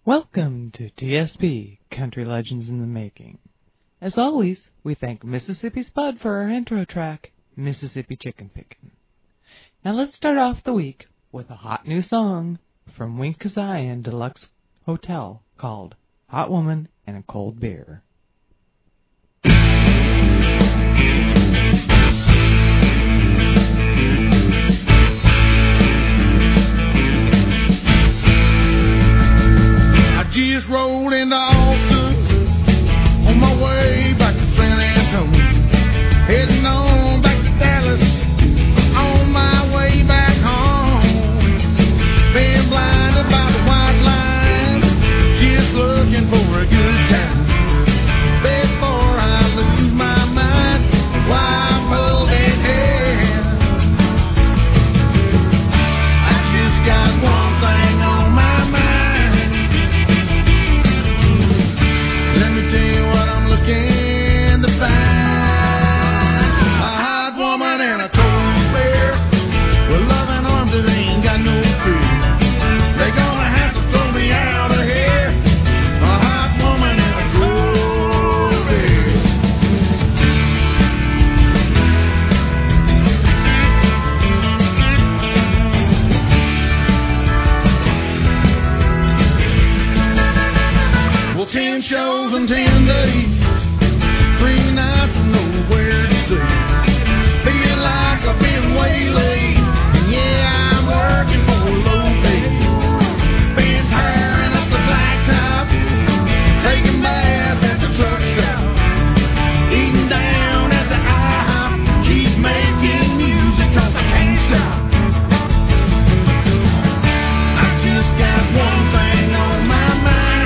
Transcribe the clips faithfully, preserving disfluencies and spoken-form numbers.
Welcome to T S P, Country Legends in the Making. As always, we thank Mississippi Spud for our intro track, Mississippi Chicken Pickin'. Now let's start off the week with a hot new song from Wink Kazaayan Deluxe Hotel called Hot Woman and a Cold Beer. Just rolled into Austin on my way back to San Antonio, heading on back to Dallas on my way back home. Been blinded by the white lines, just looking for a good time before I lose my mind. Why I'm holding here, I just got one thing on my mind. Looking to find a hot woman and a cold beer with loving arms that ain't got no fear. They gonna have to throw me out of here. A hot woman and a cold beer. Well, ten shows in ten days. Three nights and nowhere to stay. Feel like I've been way late. And yeah, I'm working for a low pay. Been tearing up the blacktop, taking baths at the truck stop, eating down at the IHOP. Keep making music 'cause I can't stop. I just got one thing on my mind.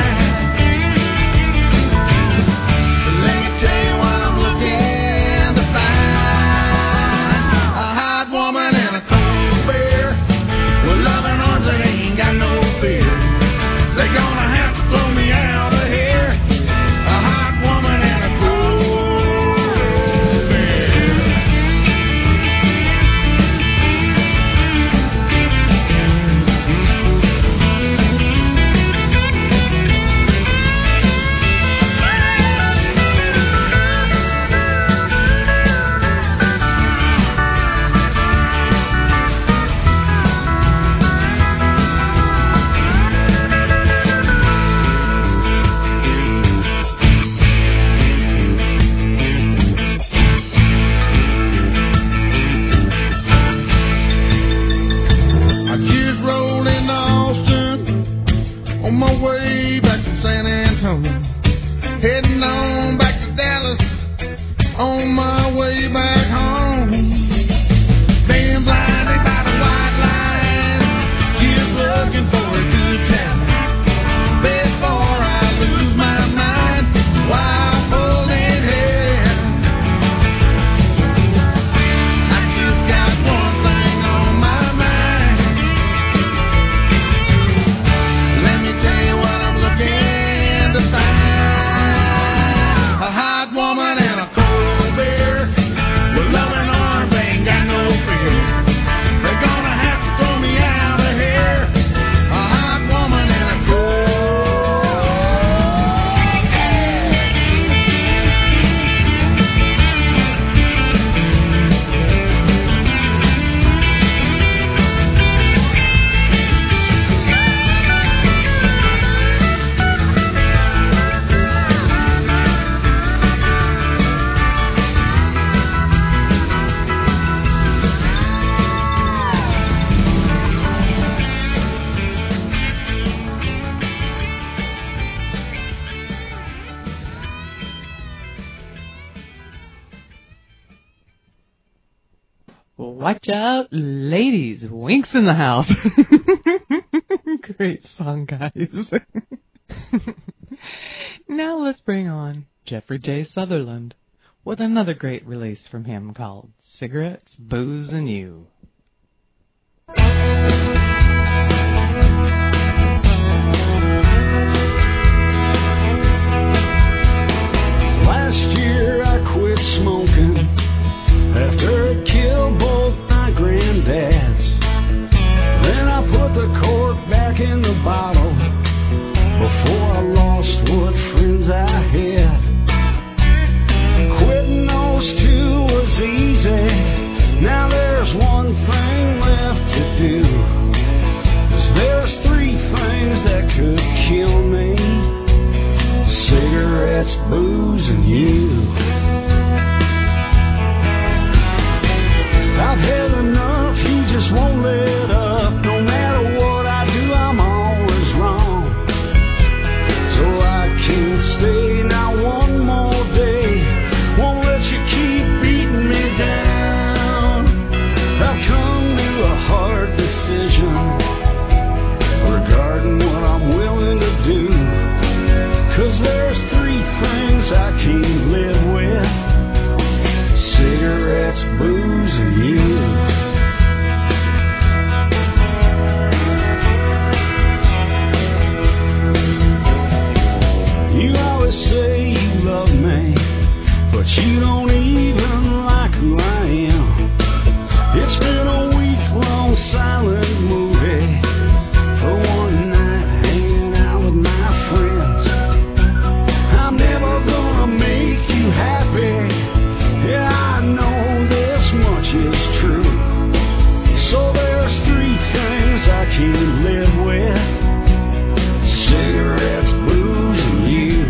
Heading on back to Dallas on my way back home. Being blinded by the white lines, just looking for a good time before I lose my mind while holding here. I just got one thing on my mind. Let me tell you what I'm looking to find. A hot woman and a cold beer with loving arms ain't got no fear. They're gonna have to throw me out of here. A hot woman and a Watch out, ladies. Wink's in the house. Great song, guys. Now let's bring on Jeffrey J. Sutherland with another great release from him called Cigarettes, Booze, and You. Last year I quit smoking after it killed both my granddads. Then I put the cork back in the bottle there's one thing left to do. 'Cause there's three things that could kill me: cigarettes, booze, and you. I've had enough, you just won't let up. No matter what I do, I'm always wrong. So I can't stay now one more day. Won't let you keep beating me down. I've come to a hard decision regarding what I'm willing to do. 'Cause there's three things I can't live with: cigarettes, booze, and you. You always say you love me, but you don't even like who I am. It's been a week-long silent movie for one night hanging out with my friends. I'm never gonna make you happy. Yeah, I know this much is true. So there's three things I can't live with: cigarettes, booze, and you.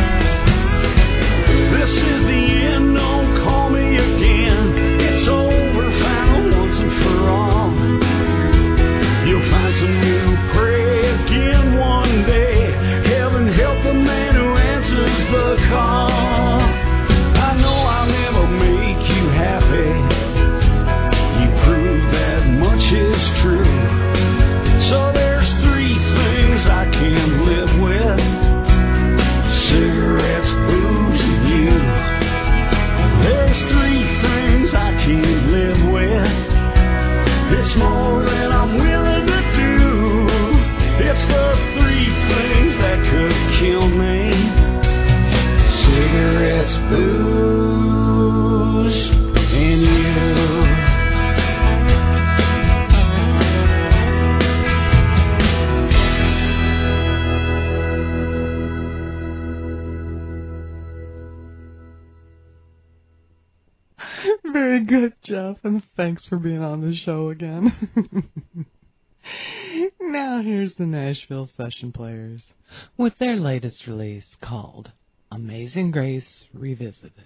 This is the end, don't call me again. It's over, final once and for all. You'll find some new prey again one day. Heaven help the man who answers the call. I know I'll never make you happy. You prove that much is true. So there's three things I can't live with: cigarettes, booze, and you. There's three things I can't live with. It's more than I'm willing to do. It's the three things that could kill me: cigarettes, booze, and you. Very good, Jeff, and thanks for being on the show again. Now here's the Nashville Session Players with their latest release called Amazing Grace Revisited.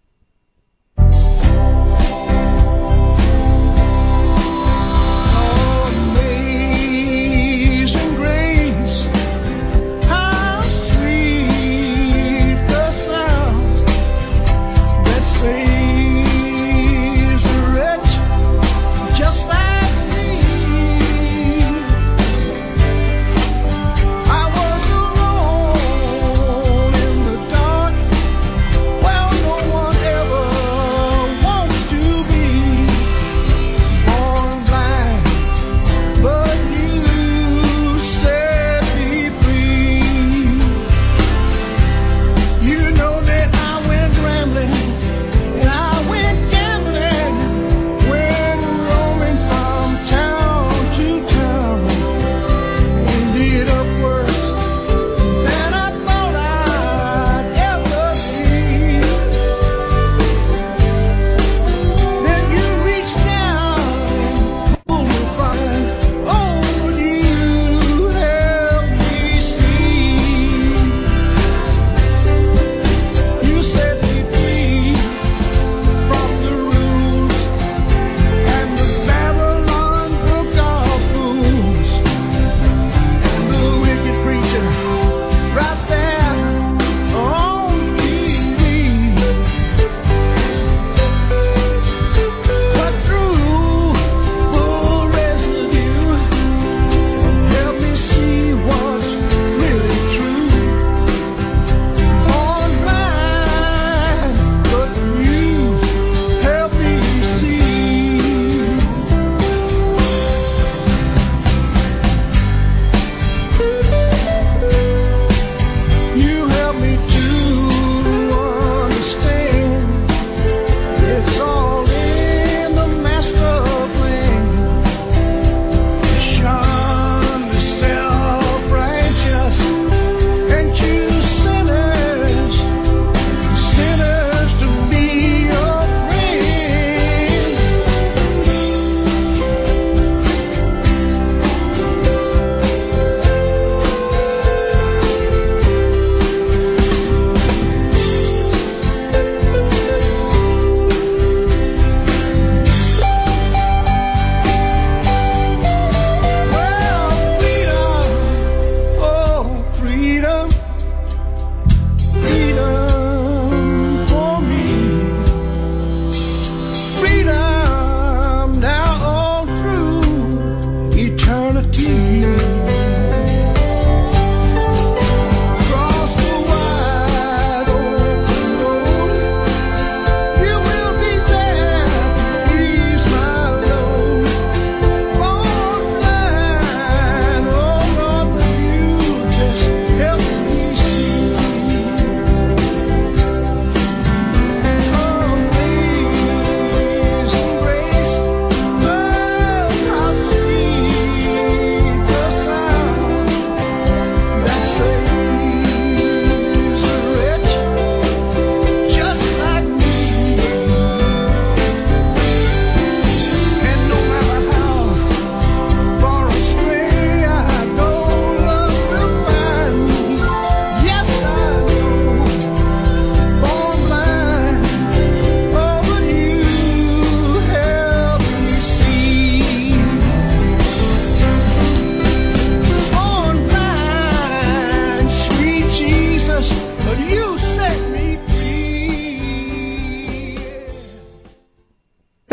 Amazing grace, how sweet the sound that saves a wretch just like me. I was alone in the dark, well, no one ever wants to be.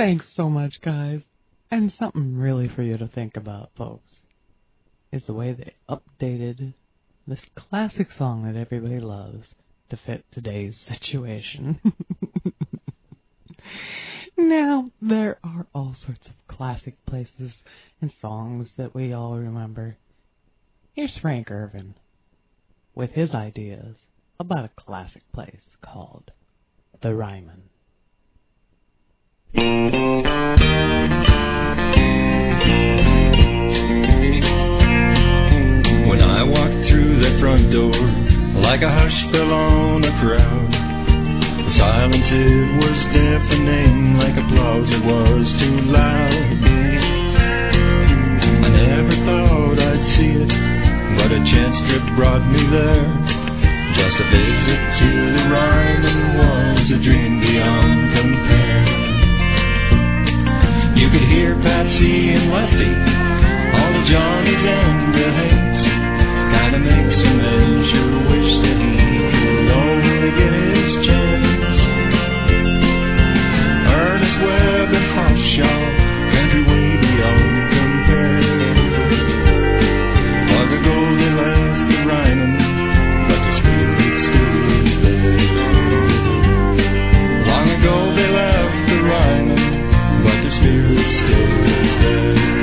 Thanks so much, guys. And something really for you to think about, folks, is the way they updated this classic song that everybody loves to fit today's situation. Now, there are all sorts of classic places and songs that we all remember. Here's Frank Irvin with his ideas about a classic place called the Ryman. When I walked through that front door, like a hush fell on a crowd. The silence, it was deafening, like applause, it was too loud. I never thought I'd see it, but a chance trip brought me there. Just a visit to the Ryman was a dream beyond compare. You could hear Patsy and Lefty, all the Johnnies and the Hanks. Kinda makes a man sure wish that he could only get his chance. Ernest Webb and Hawkshaw, country way beyond compare. Long ago they left the Ryman, but their spirit still is there. Long ago they left the Ryman, but their spirit still is there.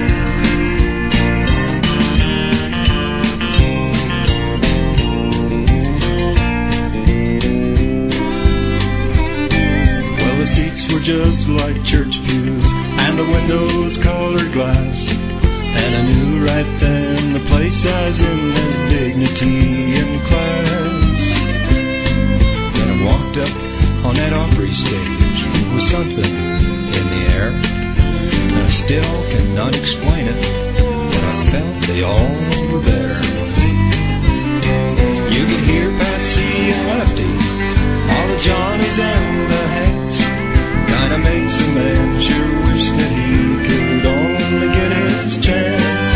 Were just like church pews, and the windows colored glass. And I knew right then the place I was in had dignity and class. When I walked up on that Opry stage, there was something in the air, and I still cannot explain it, but I felt they all were there. You could hear Patsy and Lefty, all the Johnnies and the Hanks. Kinda makes a man sure wish that he could only get his chance.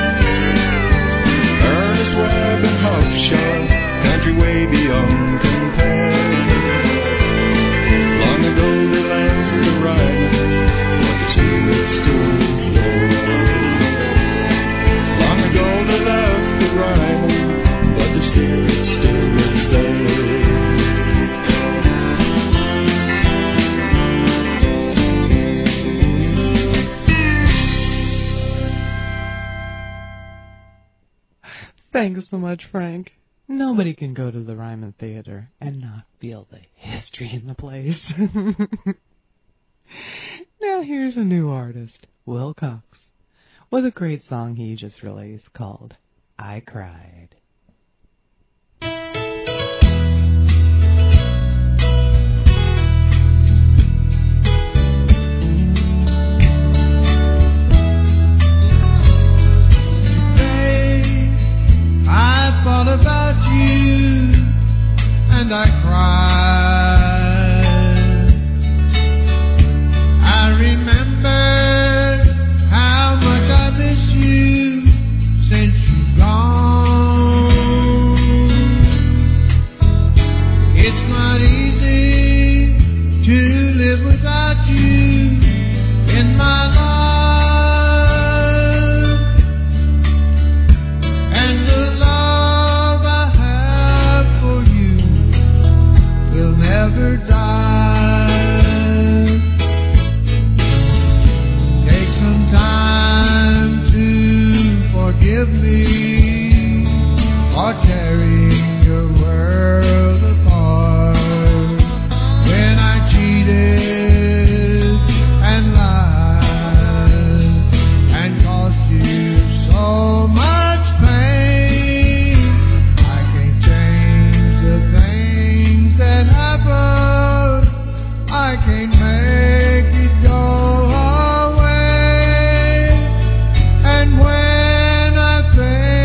Ernest Webb and Hawkshaw, country way beyond compare. Long ago they left the Ryman, but their spirit still is there. Long ago they left the Ryman, but their spirit still is there. Thanks so much, Frank. Nobody can go to the Ryman Theater and not feel the history in the place. Now here's a new artist, Will Cox, with a great song he just released called I Cried. I thought about you and I cried. I remembered how much I miss you since you've gone. It's not easy to live without you in my life. Never die. Take some time to forgive me for tearing your world apart. When I cheated and lied and caused you so much pain, I can't change the things that happen. I can't make it go away. And when I think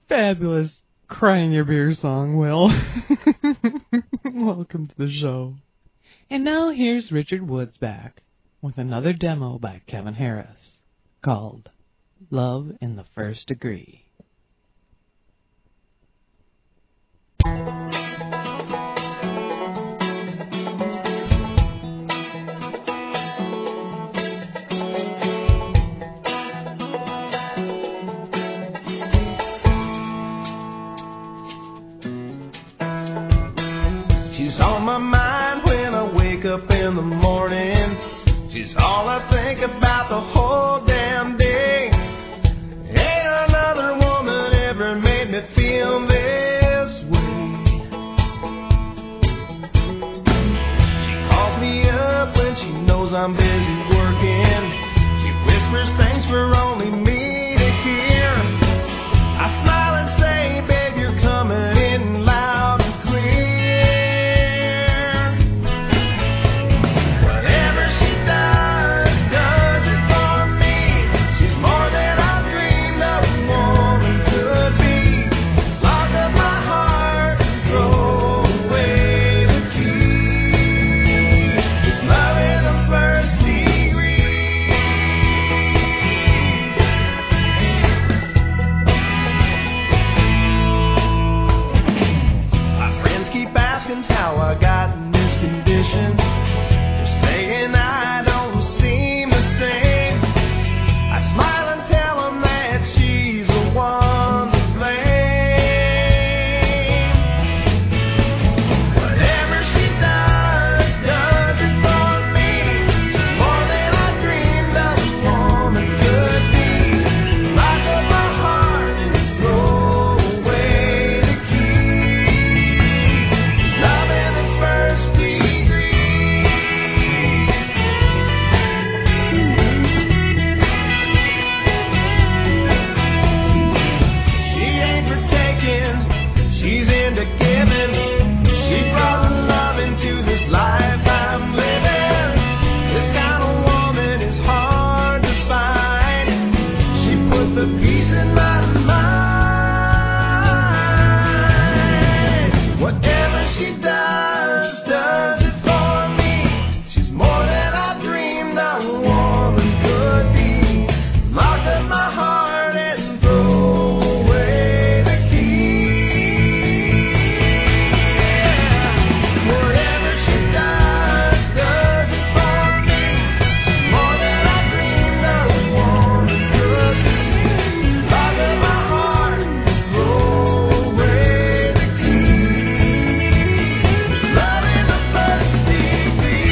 Fabulous Crying Your Beer song, Will. Welcome to the show. And now here's Richard Woods back with another demo by Kevin Harris called Love in the First Degree. She's on my mind when I wake up in the morning. She's all I think about the whole damn day. Ain't another woman ever made me feel this way. She calls me up when she knows I'm busy working. She whispers things for only me to hear. I smile and say, babe, you're coming in loud and clear. Whatever she does, does it for me. She's more than I dreamed of a woman could be. Lock up my heart and throw away the key. It's love in the first degree. My friends keep asking how I got in this condition. They're saying I don't seem the same. I smile and tell them that she's the one to blame. Whatever she does, does it for me. She's more than I dreamed of a woman could be. Lock up my heart and throw away the key. Love in the first degree. She ain't for taking, she's into giving. She brought the love into this life I'm living. This kind of woman is hard to find. She put the peace in my mind. Whatever she does, does it for me. She's more than I dreamed a woman could be. Lock up my heart and throw away the key. Whatever she does, does it for me. She's more than I dreamed a woman could be. Lock up my heart and throw away the key. Love in the first degree.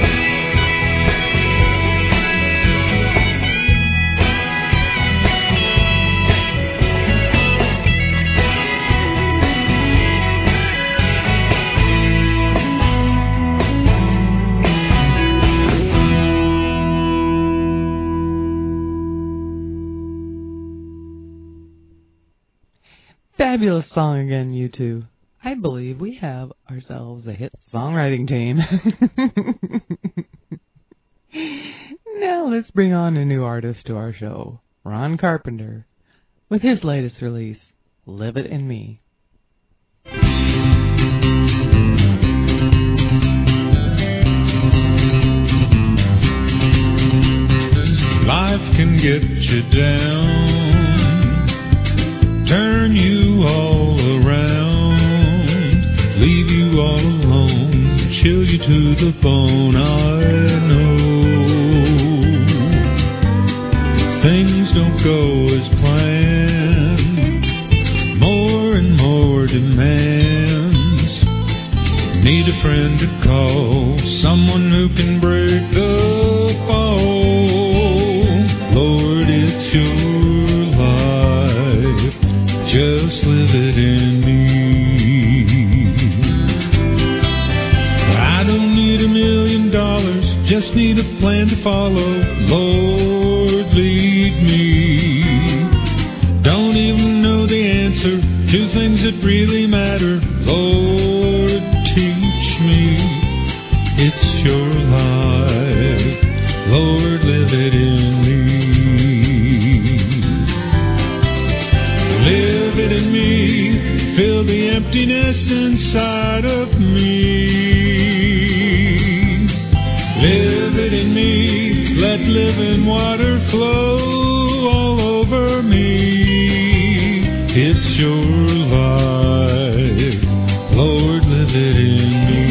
Fabulous song again, you two. I believe we have ourselves a hit songwriting team. Now let's bring on a new artist to our show, Ron Carpenter, with his latest release, Live It in Me. Life can get you down, turn you all around, leave you all alone, chill you to the bone. I know things don't go as planned, more and more demands. Need a friend to call, someone who can break the fall. Lord, it's your life, just live it in me. I don't need a million dollars, just need a plan to follow. Lord, lead me. Don't even know the answer to things that really matter. Lord, teach me. It's your life, Lord, live it in me. Live it in me. water flow all over me. It's your life, Lord, live it in me.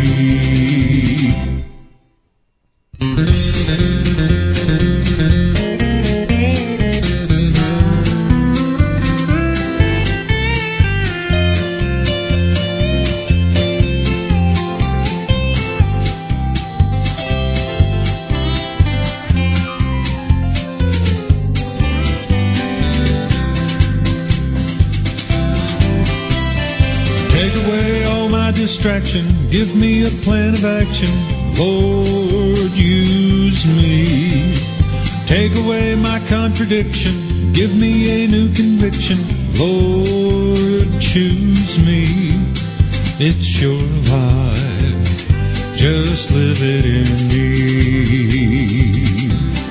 Distraction, give me a plan of action, Lord, use me. Take away my contradiction, give me a new conviction, Lord, choose me. It's your life, just live it in me.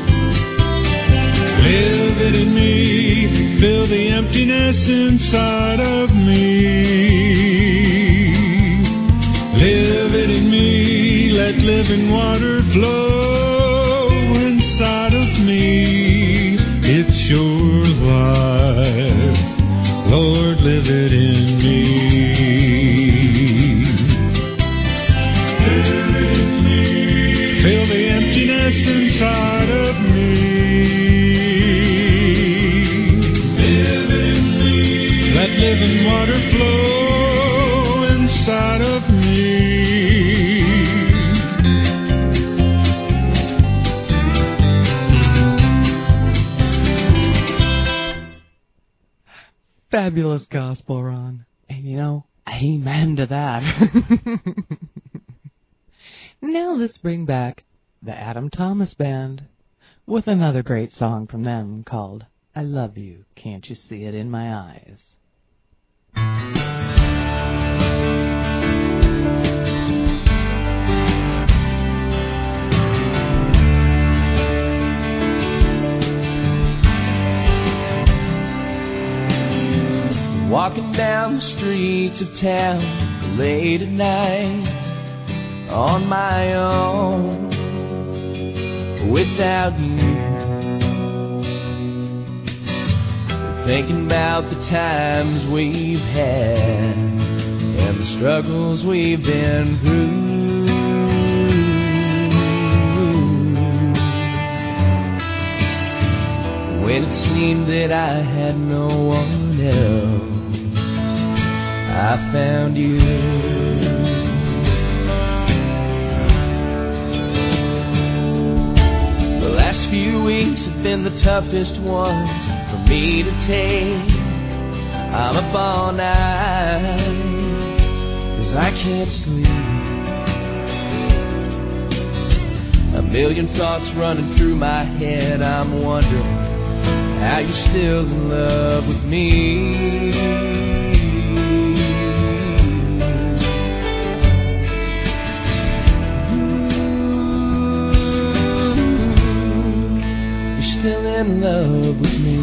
Live it in me, fill the emptiness inside of me. Live it in me, let living water flow inside of me. It's your life, Lord, live it in me. Live it in me, fill the emptiness inside of me. Live it in me, let living water flow inside of me. Fabulous gospel, Ron. And you know, amen to that. Now let's bring back the Adam Thomas Band with another great song from them called I Love You, Can't You See It in My Eyes? Walking down the streets of town late at night on my own without you, thinking about the times we've had and the struggles we've been through. When it seemed that I had no one else, I found you. The last few weeks have been the toughest ones for me to take. I'm up all night 'cause I can't sleep. A million thoughts running through my head. I'm wondering how you're still in love with me. Still in love with me.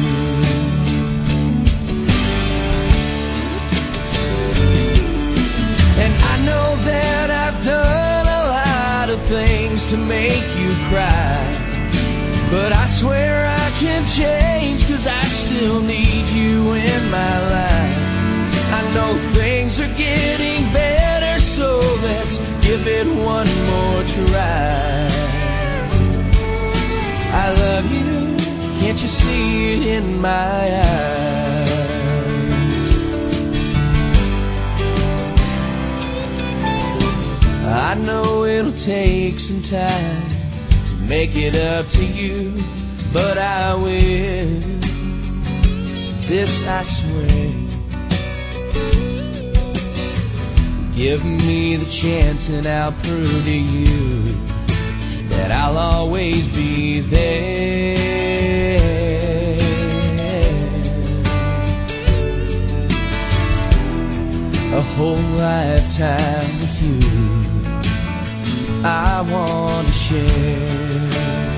And I know that I've done a lot of things to make you cry, but I swear I can change, 'cause I still need you in my life. I know things are getting better, so let's give it one more try. I love you, can't you see it in my eyes? I know it'll take some time to make it up to you, but I will, this I swear. Give me the chance and I'll prove to you that I'll always be there. A whole lifetime with you I want to share.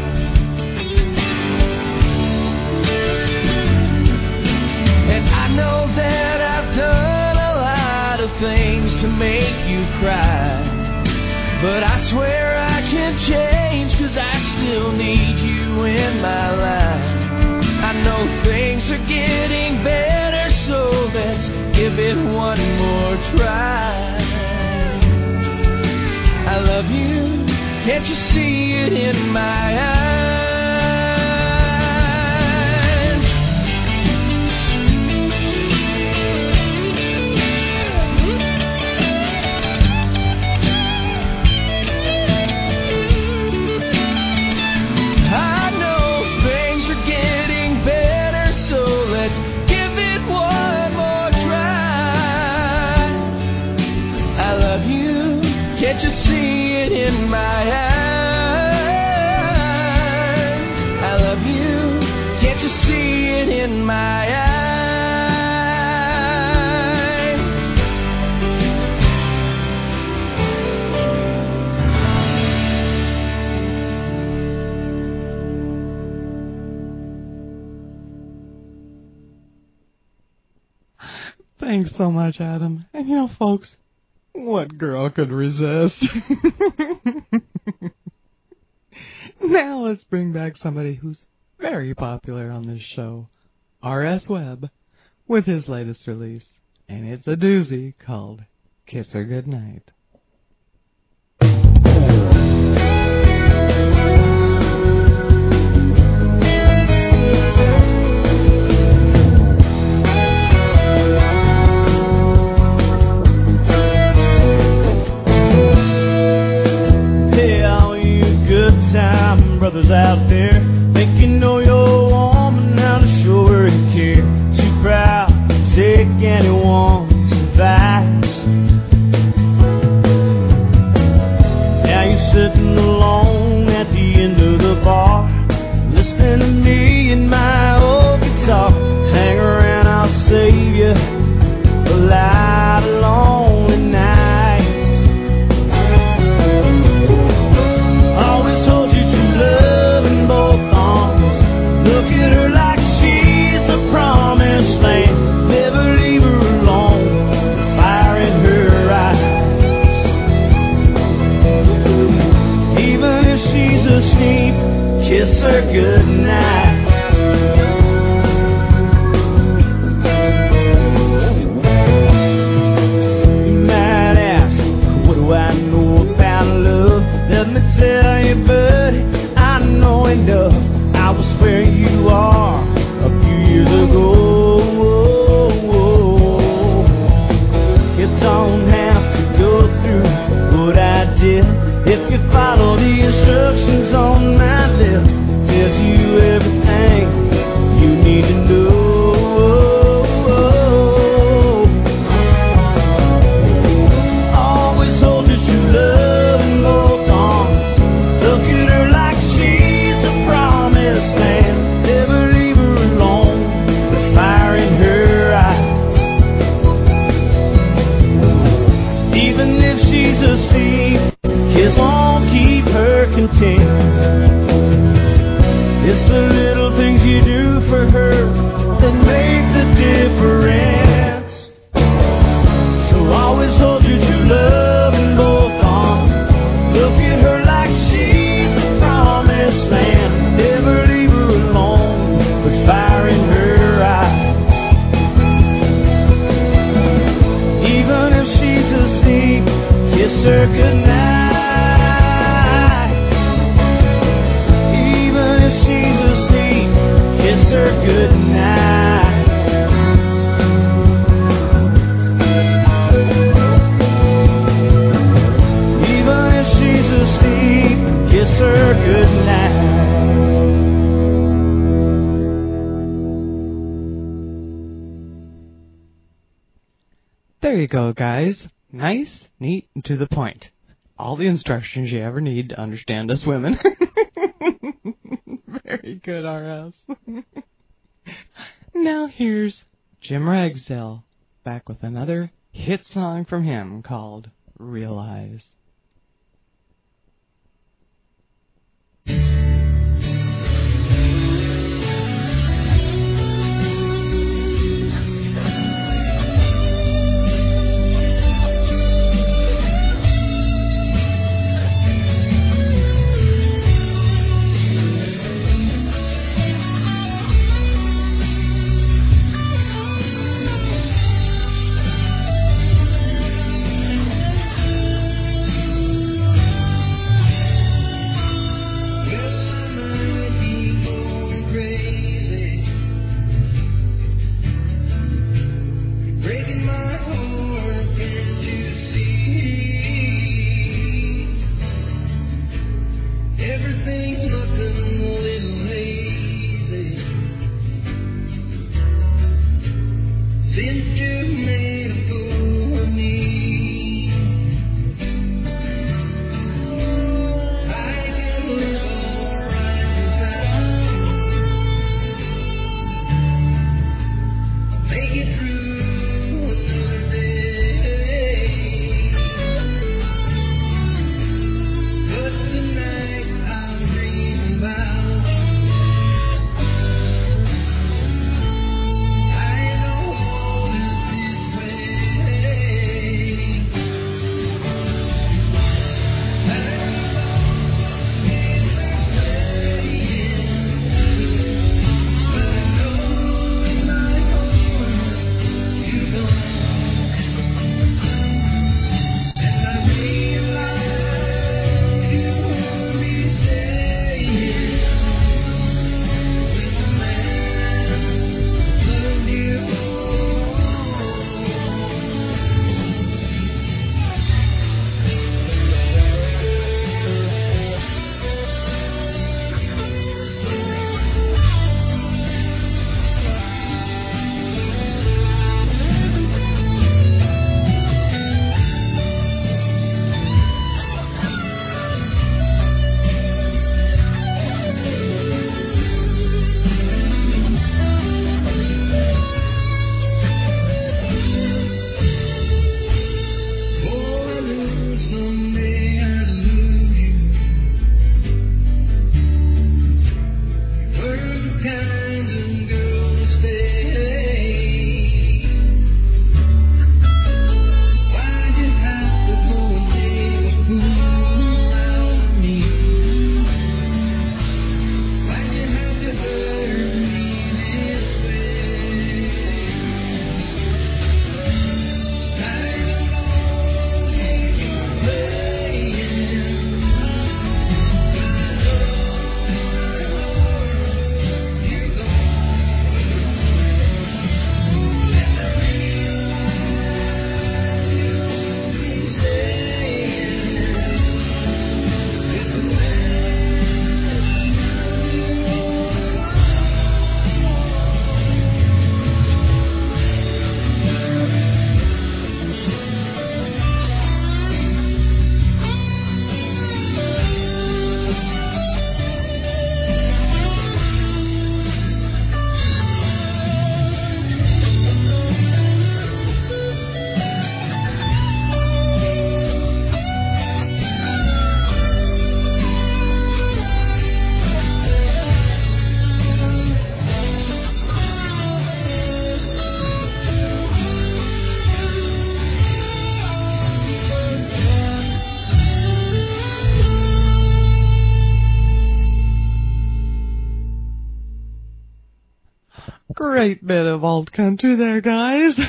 And I know that I've done a lot of things to make you cry, but I swear I can change, 'cause I still need you in in my life. I know things are getting better, so let's give it one more try. I love you, can't you see it in my eyes? I know things are getting better, so let's give it one more try. I love you, can't you see it in my eyes? I love you, can't you see it in my eyes? Thanks so much, Adam. And you know, folks, what girl could resist? Now let's bring back somebody who's very popular on this show, R S Webb, with his latest release. And it's a doozy called Kiss Her Goodnight. Hey, all you good time brothers out there, think you know your woman, how to show her you care. Too proud to take anyone's advice. Now you're sitting alone at the end of the bar, listening to me and my old guitar. Hang around, I'll save you a lot of lonely nights. Always hold you true love in both arms. Look at her like she's the promised land. Never leave her alone. Fire in her eyes. Even if she's asleep, kiss her goodnight. You might ask, what do I know about love? Let me tell you, buddy, I know enough. I was where you are a few years ago. You don't have to go through what I did if you follow the instructions on my list. Tells you everything you need to know. Always hold your true love in both arms. Look at her like she's the promised land. Never leave her alone with fire in her eyes. Even if she's asleep, kiss won't keep her content. It's the little things you do for her that make the difference. So always hold your true love in both arms. Look at her like she's the promised land. Never leave her alone with fire in her eyes. Even if she's asleep, kiss her goodnight. Even if she's asleep, kiss her goodnight. Even if she's asleep, kiss her goodnight. There you go, guys. Nice, neat, and to the point. All the instructions you ever need to understand us women. Very good, R S. Now here's Jim Ragsdale, back with another hit song from him called Realize. Great bit of alt country there, guys.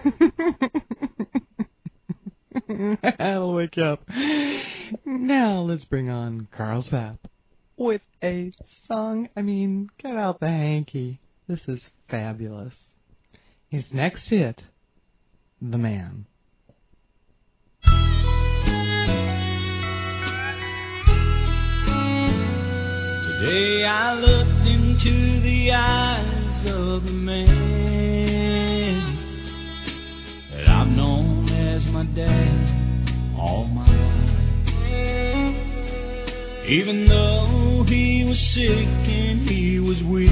That'll wake you up. Now let's bring on Carl Sapp with a song. I mean, get out the hanky. This is fabulous. His next hit, The Man. Today I looked into the eyes of the man that I've known as my dad all my life. Even though he was sick and he was weak,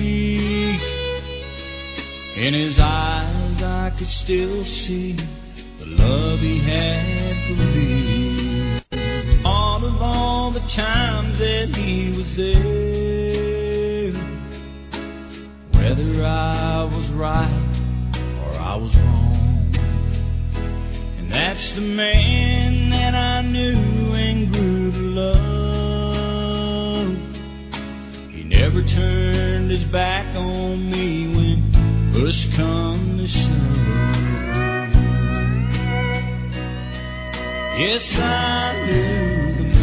in his eyes I could still see the love he had for me. All of all the times that he was there, whether I was right or I was wrong. And that's the man that I knew and grew to love. He never turned his back on me when push come to shove. Yes, I knew the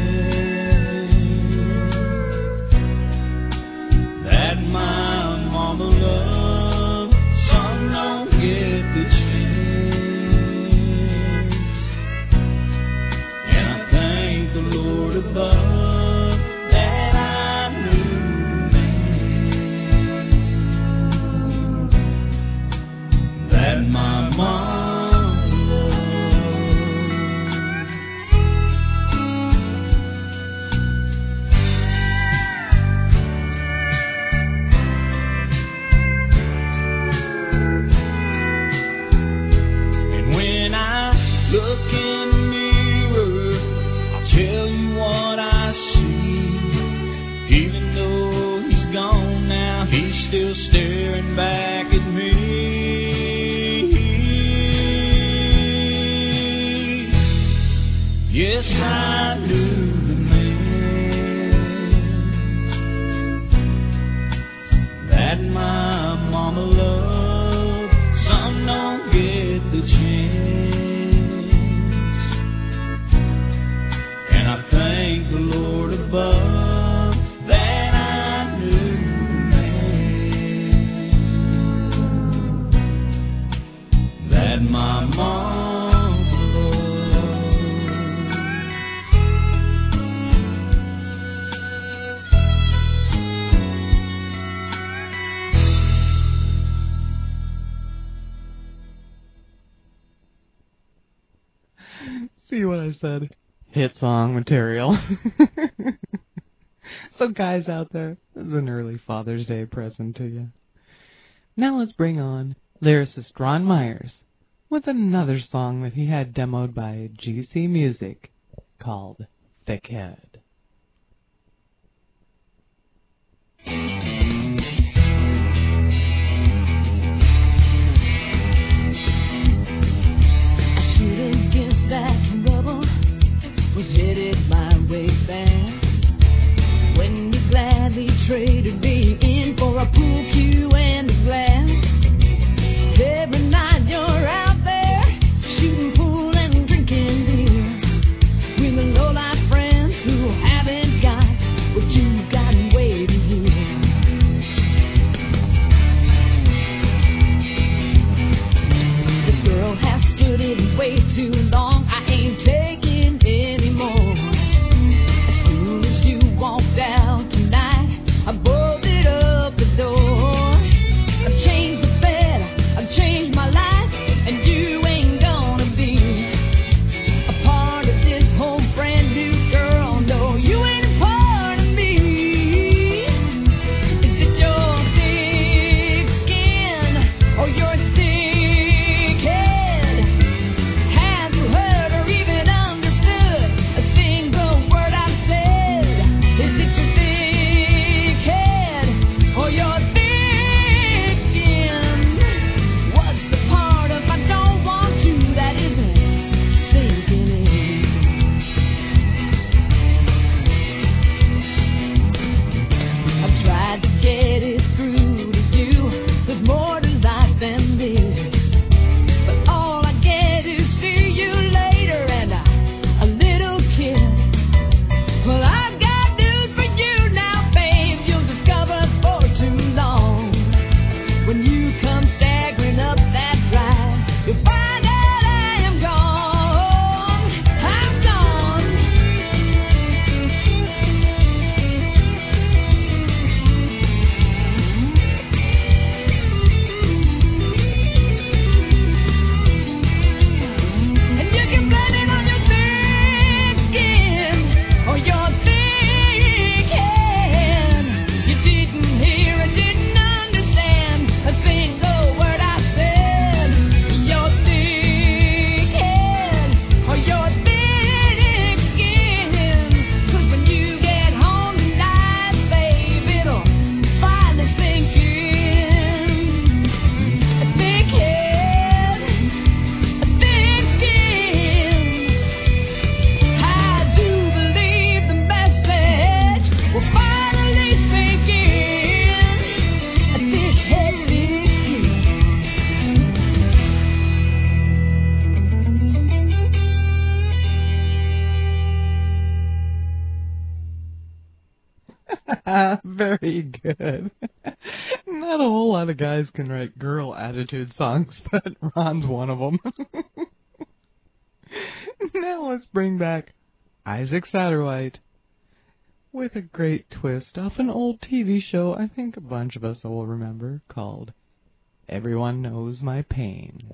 man that my mama loved. Some don't get the chance, and I thank the Lord above that I knew the man that my mom look in the mirror, I'll tell you what I see. Even though he's gone now, he's still staring back at me. Yes, I knew the man that my mama loved. Some don't get the chance, thank the Lord above that I knew the man that my mom loved. See what I said? Hit song material. So guys out there, this is an early Father's Day present to you. Now let's bring on lyricist Ron Myers with another song that he had demoed by G C Music called Thick Head. Headed my way fast when you gladly traded me in for a pool cue and a glass. Every night you're out there shooting pool and drinking beer with the low-life friends who haven't got what you've got waiting here. Very good. Not a whole lot of guys can write girl attitude songs, but Ron's one of them. Now let's bring back Isaac Satterwhite with a great twist off an old T V show I think a bunch of us will remember called Everyone Knows My Pain.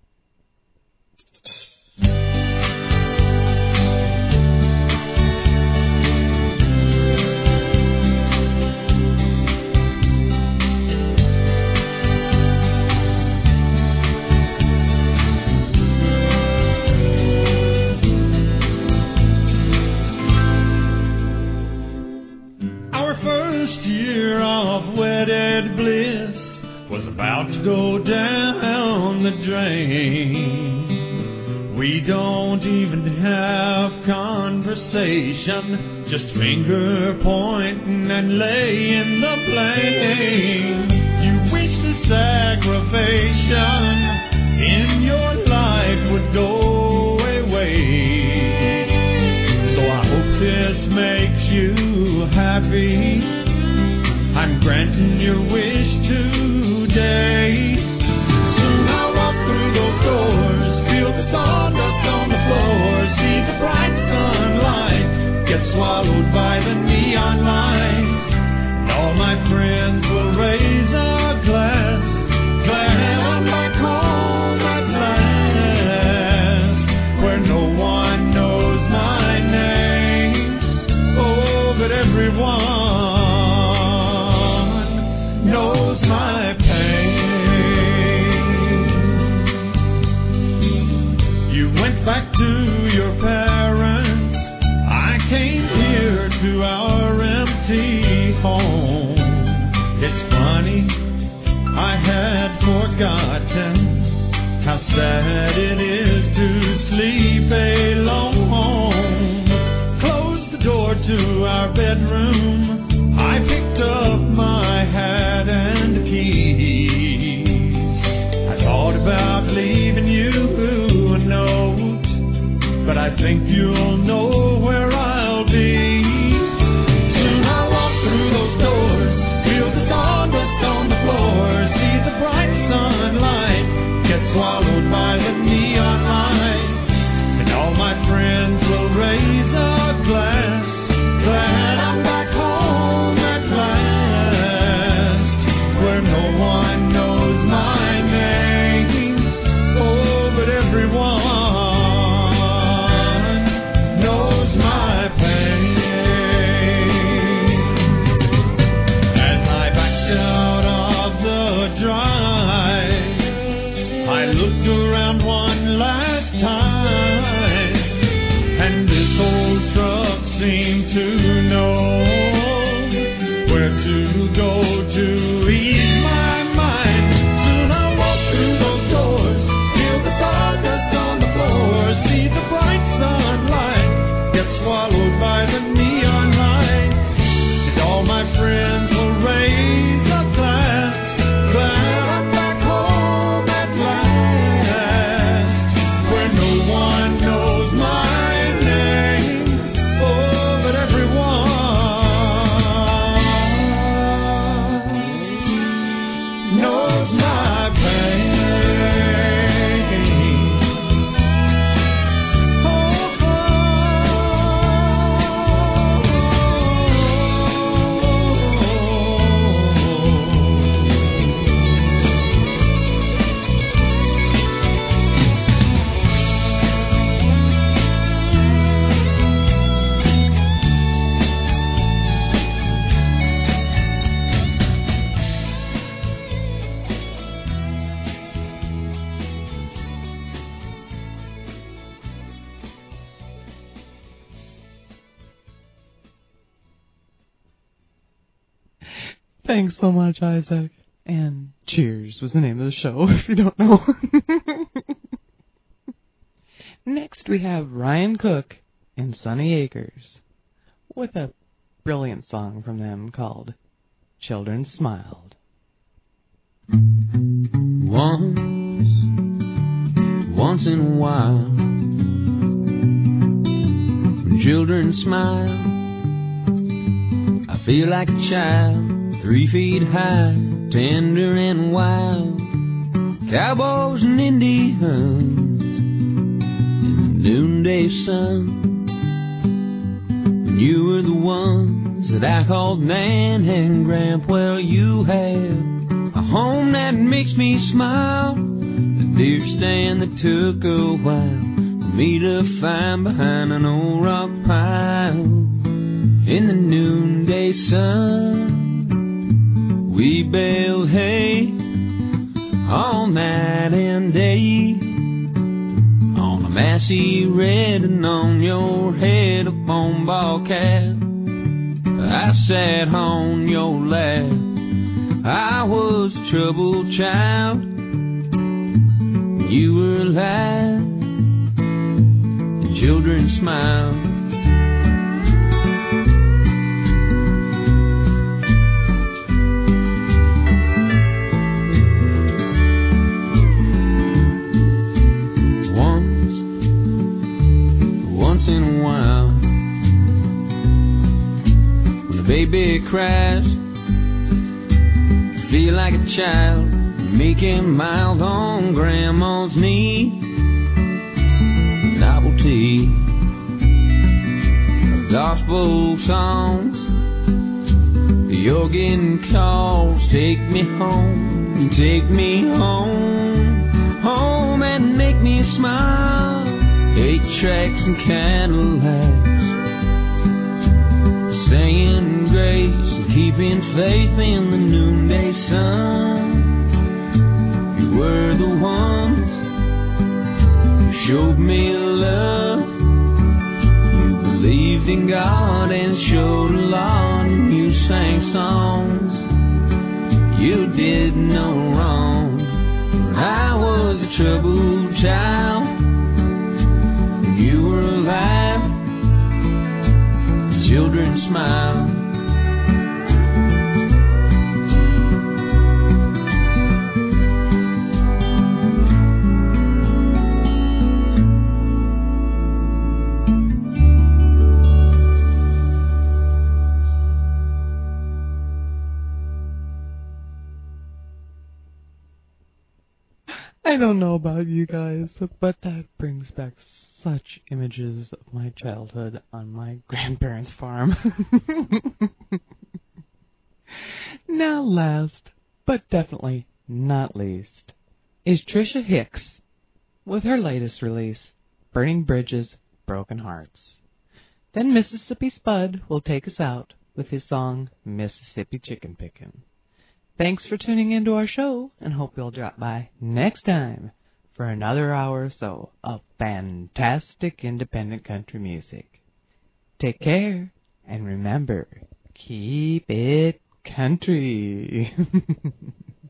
Wedded bliss was about to go down the drain. We don't even have conversation, just finger pointing and laying the blame. You wish this aggravation in your life would go away. So I hope this makes you happy. I'm granting your wish today. Soon I'll walk through those doors, feel the sawdust on the floor, see the bright sunlight get swallowed by the neon lights. And all my friends will raise a glass, glad I'm back home at last, where no one knows my name. Oh, but everyone knows my pain. You went back to your parents, I came here to our empty home. It's funny, I had forgotten how sad it is to sleep alone. Closed the door to our bedroom, I picked up my hat and keys. I thought about leaving you a note, but I think you'll know where I'll be. Soon I'll walk through those doors, feel the sawdust on the floor, see the bright sunlight get swallowed by the neon lights. And all my friends will raise a glass, glad I'm back home at last, where no one knows my name. Oh, but everyone knows my pain. As I backed out of the drive, I looked around one last time, and this old truck seemed to know where to go to ease my mind. Soon I'll walk through those doors, feel the sawdust on the floor, see the bright sunlight get swallowed by the neon lights. And all my friends will raise a glass, glad I'm back home at last, where no one knows my name. Oh, but everyone knows my pain. Oh, Thanks so much, Isaac. And Cheers was the name of the show, if you don't know. Next we have Ryan Cook and Sunny Acres with a brilliant song from them called Children Smiled. Once, once in a while, when children smile, I I feel like a child, three feet high, tender and wild. Cowboys and Indians in the noonday sun. And you were the ones that I called Nan and Gramp. Well, you have a home that makes me smile, a deer stand that took a while for me to find behind an old rock pile. In the noonday sun, we baled hay all night and day on a Massey red, and on your head a foam ball cap. I sat on your lap. I was a troubled child. You were alive, and children smiled. Once in a while, when a baby cries, I feel like a child making mild on grandma's knee. Novelty of gospel songs, you're getting calls. Take me home, take me home, home and make me smile. Eight tracks and Cadillacs, saying grace and keeping faith in the noonday sun. You were the ones who showed me love. You believed in God and showed a lot, and you sang songs. You did no wrong. I was a troubled child. You were alive, children smiled. I don't know about you guys, but that brings back such images of my childhood on my grandparents' farm. Now last, but definitely not least, is Trisha Hicks with her latest release, Burning Bridges, Broken Hearts. Then Mississippi Spud will take us out with his song, Mississippi Chicken Pickin'. Thanks for tuning into our show, and hope you'll drop by next time for another hour or so of fantastic independent country music. Take care, and remember, keep it country.